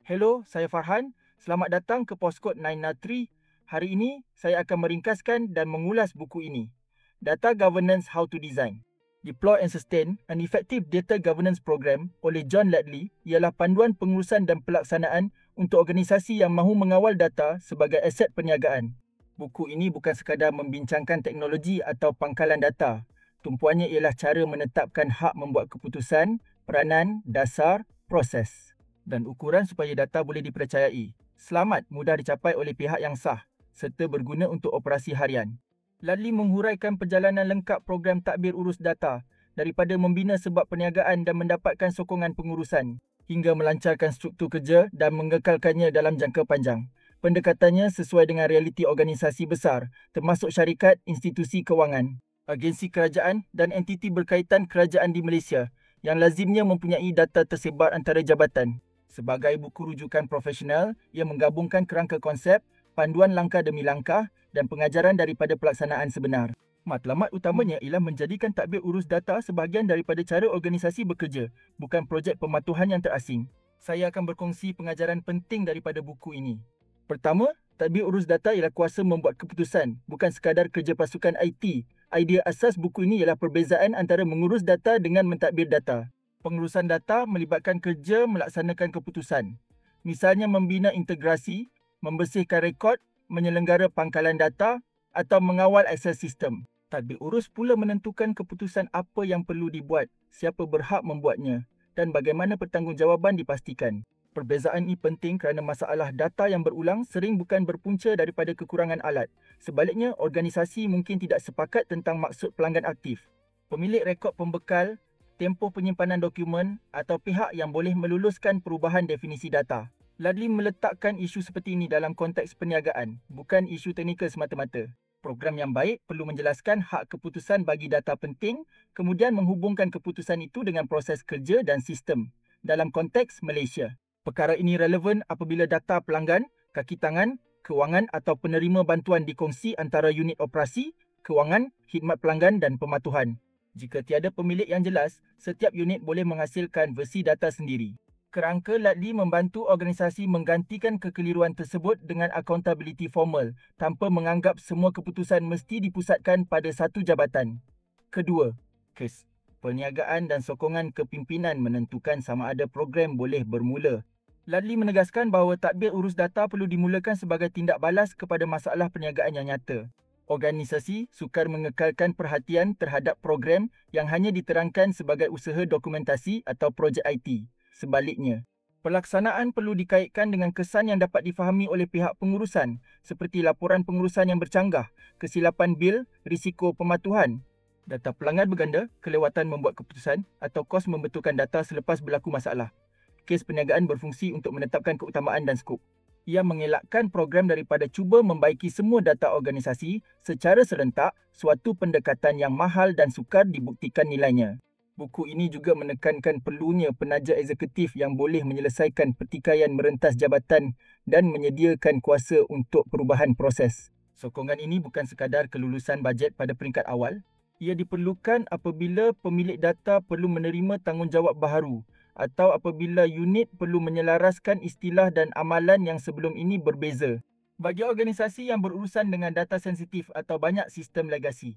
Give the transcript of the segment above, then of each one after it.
Hello, saya Farhan. Selamat datang ke Poskod 903. Hari ini, saya akan meringkaskan dan mengulas buku ini. Data Governance How to Design. Deploy and Sustain an Effective Data Governance Program oleh John Ledley ialah panduan pengurusan dan pelaksanaan untuk organisasi yang mahu mengawal data sebagai aset perniagaan. Buku ini bukan sekadar membincangkan teknologi atau pangkalan data. Tumpuannya ialah cara menetapkan hak membuat keputusan, peranan, dasar, proses dan ukuran supaya data boleh dipercayai, selamat, mudah dicapai oleh pihak yang sah serta berguna untuk operasi harian. Ledley menghuraikan perjalanan lengkap program tadbir urus data daripada membina sebab perniagaan dan mendapatkan sokongan pengurusan hingga melancarkan struktur kerja dan mengekalkannya dalam jangka panjang. Pendekatannya sesuai dengan realiti organisasi besar termasuk syarikat, institusi kewangan, agensi kerajaan dan entiti berkaitan kerajaan di Malaysia yang lazimnya mempunyai data tersebar antara jabatan. Sebagai buku rujukan profesional, ia menggabungkan kerangka konsep, panduan langkah demi langkah dan pengajaran daripada pelaksanaan sebenar. Matlamat utamanya ialah menjadikan tadbir urus data sebahagian daripada cara organisasi bekerja, bukan projek pematuhan yang terasing. Saya akan berkongsi pengajaran penting daripada buku ini. Pertama, tadbir urus data ialah kuasa membuat keputusan, bukan sekadar kerja pasukan IT. Idea asas buku ini ialah perbezaan antara mengurus data dengan mentadbir data. Pengurusan data melibatkan kerja melaksanakan keputusan. Misalnya membina integrasi, membersihkan rekod, menyelenggara pangkalan data atau mengawal akses sistem. Tadbir urus pula menentukan keputusan apa yang perlu dibuat, siapa berhak membuatnya dan bagaimana pertanggungjawaban dipastikan. Perbezaan ini penting kerana masalah data yang berulang sering bukan berpunca daripada kekurangan alat. Sebaliknya, organisasi mungkin tidak sepakat tentang maksud pelanggan aktif. Pemilik rekod pembekal, tempoh penyimpanan dokumen atau pihak yang boleh meluluskan perubahan definisi data. Ledley meletakkan isu seperti ini dalam konteks perniagaan, bukan isu teknikal semata-mata. Program yang baik perlu menjelaskan hak keputusan bagi data penting, kemudian menghubungkan keputusan itu dengan proses kerja dan sistem dalam konteks Malaysia. Perkara ini relevan apabila data pelanggan, kaki tangan, kewangan atau penerima bantuan dikongsi antara unit operasi, kewangan, khidmat pelanggan dan pematuhan. Jika tiada pemilik yang jelas, setiap unit boleh menghasilkan versi data sendiri. Kerangka Ledley membantu organisasi menggantikan kekeliruan tersebut dengan accountability formal tanpa menganggap semua keputusan mesti dipusatkan pada satu jabatan. Kedua, KES. Perniagaan dan sokongan kepimpinan menentukan sama ada program boleh bermula. Ledley menegaskan bahawa tadbir urus data perlu dimulakan sebagai tindak balas kepada masalah perniagaan yang nyata. Organisasi sukar mengekalkan perhatian terhadap program yang hanya diterangkan sebagai usaha dokumentasi atau projek IT. Sebaliknya, pelaksanaan perlu dikaitkan dengan kesan yang dapat difahami oleh pihak pengurusan seperti laporan pengurusan yang bercanggah, kesilapan bil, risiko pematuhan, data pelanggan berganda, kelewatan membuat keputusan atau kos membetulkan data selepas berlaku masalah. Kes perniagaan berfungsi untuk menetapkan keutamaan dan skop. Ia mengelakkan program daripada cuba membaiki semua data organisasi secara serentak, suatu pendekatan yang mahal dan sukar dibuktikan nilainya. Buku ini juga menekankan perlunya penaja eksekutif yang boleh menyelesaikan pertikaian merentas jabatan dan menyediakan kuasa untuk perubahan proses. Sokongan ini bukan sekadar kelulusan bajet pada peringkat awal. Ia diperlukan apabila pemilik data perlu menerima tanggungjawab baharu atau apabila unit perlu menyelaraskan istilah dan amalan yang sebelum ini berbeza. Bagi organisasi yang berurusan dengan data sensitif atau banyak sistem legasi.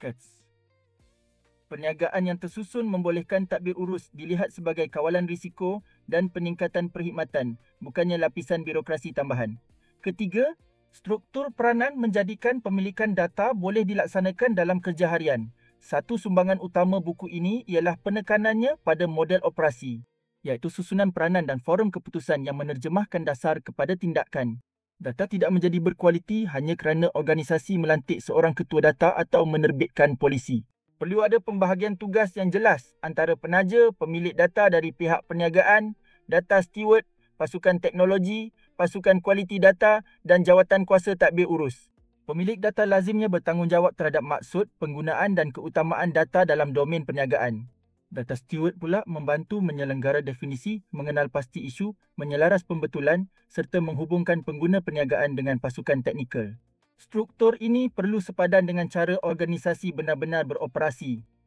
Perniagaan yang tersusun membolehkan tadbir urus dilihat sebagai kawalan risiko dan peningkatan perkhidmatan, bukannya lapisan birokrasi tambahan. Ketiga, struktur peranan menjadikan pemilikan data boleh dilaksanakan dalam kerja harian. Satu sumbangan utama buku ini ialah penekanannya pada model operasi, iaitu susunan peranan dan forum keputusan yang menerjemahkan dasar kepada tindakan. Data tidak menjadi berkualiti hanya kerana organisasi melantik seorang ketua data atau menerbitkan polisi. Perlu ada pembahagian tugas yang jelas antara penaja, pemilik data dari pihak perniagaan, data steward, pasukan teknologi, pasukan kualiti data dan jawatan kuasa tadbir urus. Pemilik data lazimnya bertanggungjawab terhadap maksud, penggunaan dan keutamaan data dalam domen perniagaan. Data steward pula membantu menyelenggara definisi, mengenal pasti isu, menyelaras pembetulan serta menghubungkan pengguna perniagaan dengan pasukan teknikal. Struktur ini perlu sepadan dengan cara organisasi benar-benar beroperasi.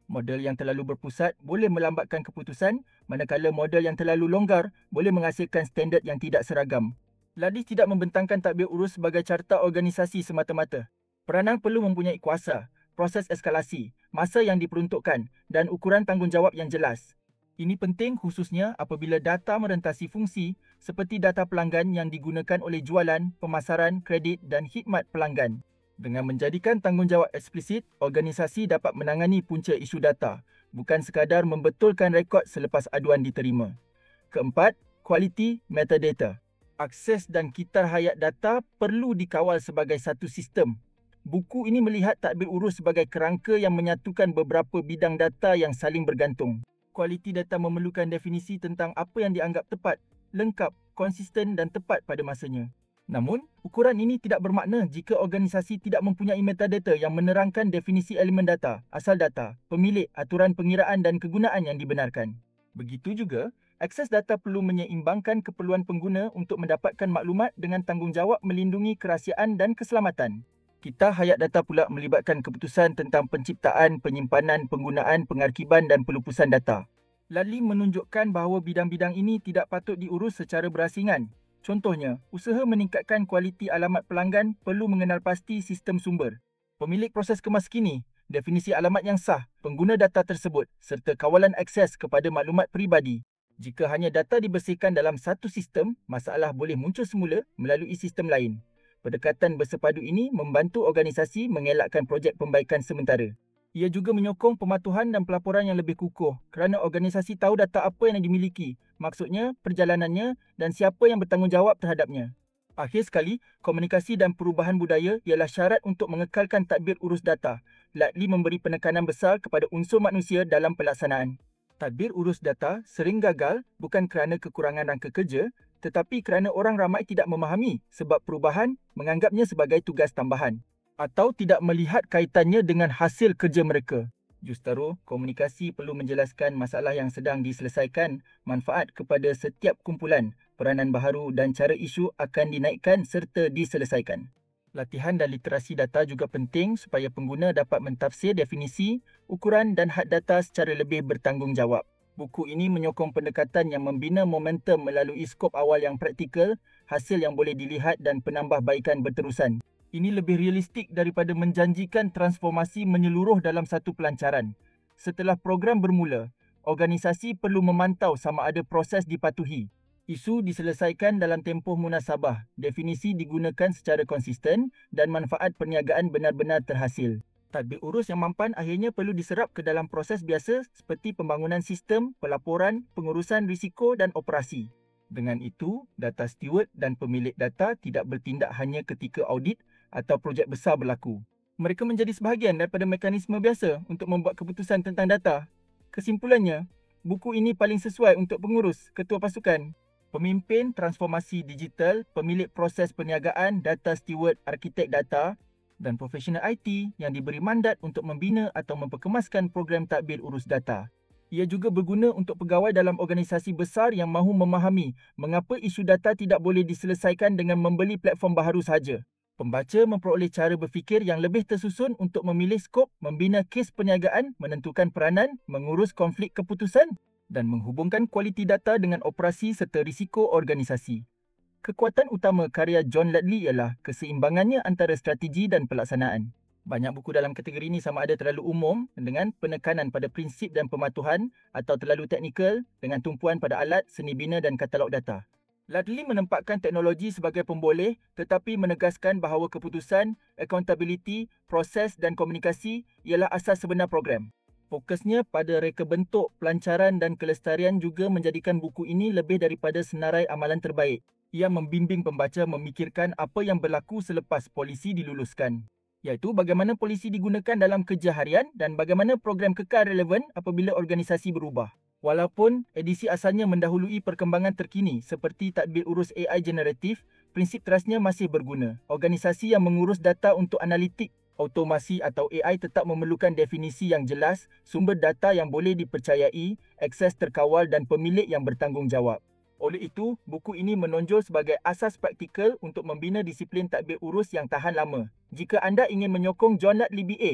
Model yang terlalu berpusat boleh melambatkan keputusan, manakala model yang terlalu longgar boleh menghasilkan standard yang tidak seragam. Ladis tidak membentangkan tadbir urus sebagai carta organisasi semata-mata. Peranang perlu mempunyai kuasa, proses eskalasi, masa yang diperuntukkan dan ukuran tanggungjawab yang jelas. Ini penting khususnya apabila data merentasi fungsi seperti data pelanggan yang digunakan oleh jualan, pemasaran, kredit dan khidmat pelanggan. Dengan menjadikan tanggungjawab eksplisit, organisasi dapat menangani punca isu data, bukan sekadar membetulkan rekod selepas aduan diterima. Keempat, kualiti metadata. Akses dan kitar hayat data perlu dikawal sebagai satu sistem. Buku ini melihat tadbir urus sebagai kerangka yang menyatukan beberapa bidang data yang saling bergantung. Kualiti data memerlukan definisi tentang apa yang dianggap tepat, lengkap, konsisten dan tepat pada masanya. Namun, ukuran ini tidak bermakna jika organisasi tidak mempunyai metadata yang menerangkan definisi elemen data, asal data, pemilik, aturan pengiraan dan kegunaan yang dibenarkan. Begitu juga, akses data perlu menyeimbangkan keperluan pengguna untuk mendapatkan maklumat dengan tanggungjawab melindungi kerahsiaan dan keselamatan. Kitar hayat data pula melibatkan keputusan tentang penciptaan, penyimpanan, penggunaan, pengarkiban dan pelupusan data. Ladli menunjukkan bahawa bidang-bidang ini tidak patut diurus secara berasingan. Contohnya, usaha meningkatkan kualiti alamat pelanggan perlu mengenal pasti sistem sumber, pemilik proses kemas kini, definisi alamat yang sah, pengguna data tersebut serta kawalan akses kepada maklumat peribadi. Jika hanya data dibersihkan dalam satu sistem, masalah boleh muncul semula melalui sistem lain. Pendekatan bersepadu ini membantu organisasi mengelakkan projek pembaikan sementara. Ia juga menyokong pematuhan dan pelaporan yang lebih kukuh kerana organisasi tahu data apa yang dimiliki, maksudnya perjalanannya dan siapa yang bertanggungjawab terhadapnya. Akhir sekali, komunikasi dan perubahan budaya ialah syarat untuk mengekalkan tadbir urus data. Ladli memberi penekanan besar kepada unsur manusia dalam pelaksanaan. Tadbir urus data sering gagal bukan kerana kekurangan rangka kerja, tetapi kerana orang ramai tidak memahami sebab perubahan menganggapnya sebagai tugas tambahan atau tidak melihat kaitannya dengan hasil kerja mereka. Justru, komunikasi perlu menjelaskan masalah yang sedang diselesaikan, manfaat kepada setiap kumpulan, peranan baharu dan cara isu akan dinaikkan serta diselesaikan. Latihan dan literasi data juga penting supaya pengguna dapat mentafsir definisi, ukuran dan had data secara lebih bertanggungjawab. Buku ini menyokong pendekatan yang membina momentum melalui skop awal yang praktikal, hasil yang boleh dilihat dan penambahbaikan berterusan. Ini lebih realistik daripada menjanjikan transformasi menyeluruh dalam satu pelancaran. Setelah program bermula, organisasi perlu memantau sama ada proses dipatuhi. Isu diselesaikan dalam tempoh munasabah, definisi digunakan secara konsisten dan manfaat perniagaan benar-benar terhasil. Tadbir urus yang mampan akhirnya perlu diserap ke dalam proses biasa seperti pembangunan sistem, pelaporan, pengurusan risiko dan operasi. Dengan itu, data steward dan pemilik data tidak bertindak hanya ketika audit atau projek besar berlaku. Mereka menjadi sebahagian daripada mekanisme biasa untuk membuat keputusan tentang data. Kesimpulannya, buku ini paling sesuai untuk pengurus, ketua pasukan, pemimpin transformasi digital, pemilik proses perniagaan, data steward, arkitek data dan profesional IT yang diberi mandat untuk membina atau memperkemaskan program tadbir urus data. Ia juga berguna untuk pegawai dalam organisasi besar yang mahu memahami mengapa isu data tidak boleh diselesaikan dengan membeli platform baharu sahaja. Pembaca memperoleh cara berfikir yang lebih tersusun untuk memilih skop, membina kes perniagaan, menentukan peranan, mengurus konflik keputusan dan menghubungkan kualiti data dengan operasi serta risiko organisasi. Kekuatan utama karya John Ladli ialah keseimbangannya antara strategi dan pelaksanaan. Banyak buku dalam kategori ini sama ada terlalu umum dengan penekanan pada prinsip dan pematuhan atau terlalu teknikal dengan tumpuan pada alat, seni bina dan katalog data. Ladli menempatkan teknologi sebagai pemboleh tetapi menegaskan bahawa keputusan, accountability, proses dan komunikasi ialah asas sebenar program. Fokusnya pada reka bentuk, pelancaran dan kelestarian juga menjadikan buku ini lebih daripada senarai amalan terbaik. Ia membimbing pembaca memikirkan apa yang berlaku selepas polisi diluluskan, iaitu bagaimana polisi digunakan dalam kerja harian dan bagaimana program kekal relevan apabila organisasi berubah. Walaupun edisi asalnya mendahului perkembangan terkini seperti tadbir urus AI generatif, prinsip terasnya masih berguna. Organisasi yang mengurus data untuk analitik, automasi atau AI tetap memerlukan definisi yang jelas, sumber data yang boleh dipercayai, akses terkawal dan pemilik yang bertanggungjawab. Oleh itu, buku ini menonjol sebagai asas praktikal untuk membina disiplin tadbir urus yang tahan lama. Jika anda ingin menyokong John Ladli BA,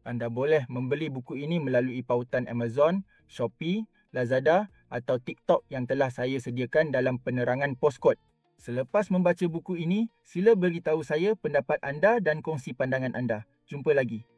Anda boleh membeli buku ini melalui pautan Amazon, Shopee, Lazada atau TikTok yang telah saya sediakan dalam penerangan postcode. Selepas membaca buku ini, sila beritahu saya pendapat anda dan kongsi pandangan anda. Jumpa lagi.